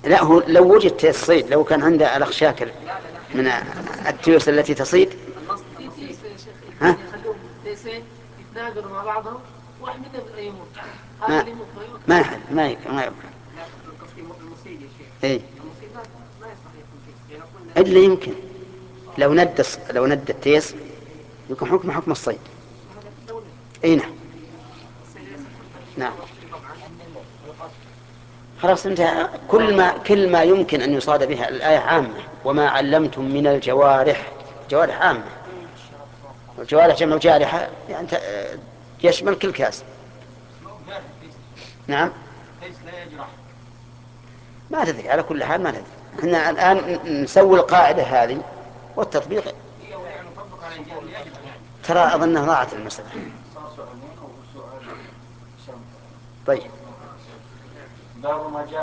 لا، هو لو وجد تيس صيد، لو كان عنده الأخ شاكر من التيوس التي تصيد. النص تيس يا شيخ، ها؟ يعني يخلوهم تيسين يتناقلوا مع بعضهم، واحد منهم يموت، هذا ما اللي يموت ما يموت. ما يحل ما يبقى. لا قصدي المصيد يا شيخ. إيه؟ المصيد ما يصلح يكون تيس، يعني يكون إلا يمكن لو ند التيس يكون حكم الصيد. هذا دولة. اي نعم. الصيد ليس نعم. طبعا. خلاص انتهى. كل ما يمكن أن يصاد بها الآية عامة، وما علمتم من الجوارح. جوارح عامة، والجوارح جمع جارحة يعني يشمل كل كاس. نعم. ما تدري، على كل حال ما تدري. احنا الآن نسوي القاعدة هذه والتطبيق. ترى أظنها ضاعت المسألة. طيب.